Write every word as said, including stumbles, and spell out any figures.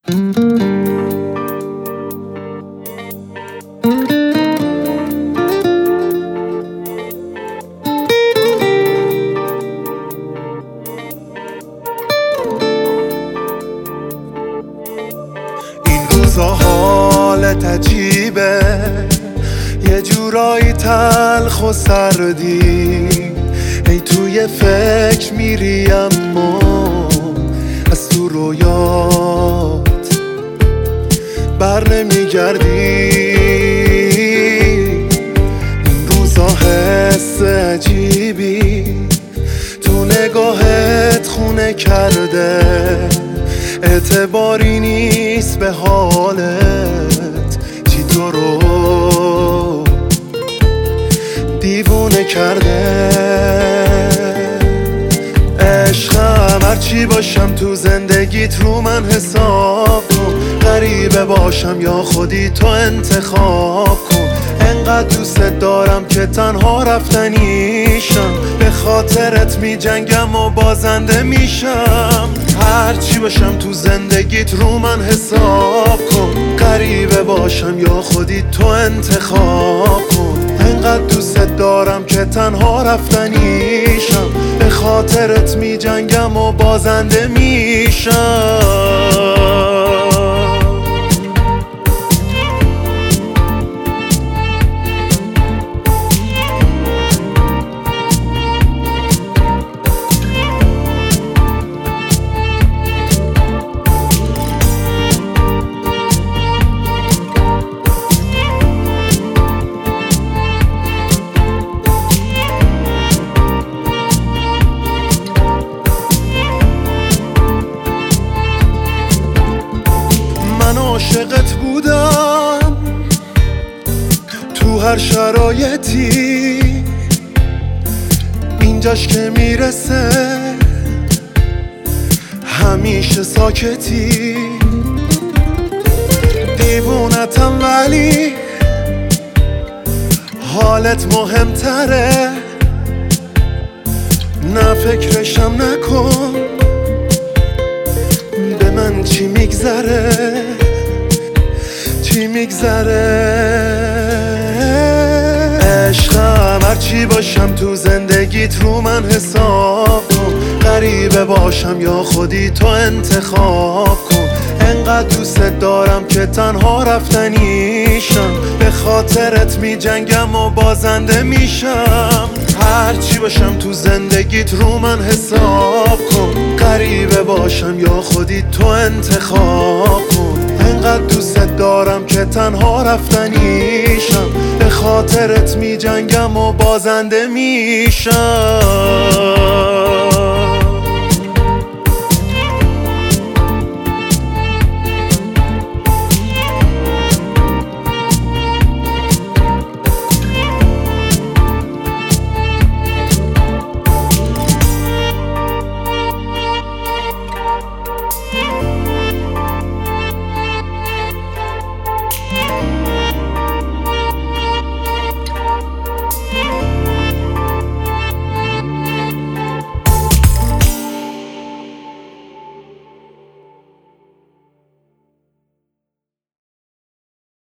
این روزا حالت عجیبه، یه جورایی تلخ و سردی، ای توی فکر میری اما از تو رویات بر نمیگردی. این روزا حس عجیبی تو نگاهت خونه کرده، اعتباری نیست به حالت، چی تو رو دیوونه کرده. عشقم هرچی باشم تو زندگیت رو من حساب کن، غریبه باشم یا خودی تو انتخاب کن. انقدر دوست دارم که تنها رفتنیشم، به خاطرت می جنگم و بازنده میشم. هرچی باشم تو زندگیت رو من حساب کن، غریبه باشم یا خودی تو انتخاب کن. انقدر دوست دارم که تنها رفتنیشم، به خاطرت می جنگم و بازنده میشم. من عاشقت بودم تو هر شرایطی، اینجاش که میرسه همیشه ساکتی. دیوونتم ولی حالت مهمتره، نه فکرشم نکن به من چی میگذره چی میگذره. عشقم هرچی باشم تو زندگیت رو من حساب کن، غریبه باشم یا خودی تو انتخاب کن. انقدر دوست دارم که تنها رفتنیشم، به خاطرت می جنگم و بازنده میشم. هرچی باشم تو زندگیت رو من حساب کن، غریبه باشم یا خودی تو انتخاب کن. انقدر دوست دارم که تنها رفتنیشم، به خاطرت می جنگم و بازنده میشم.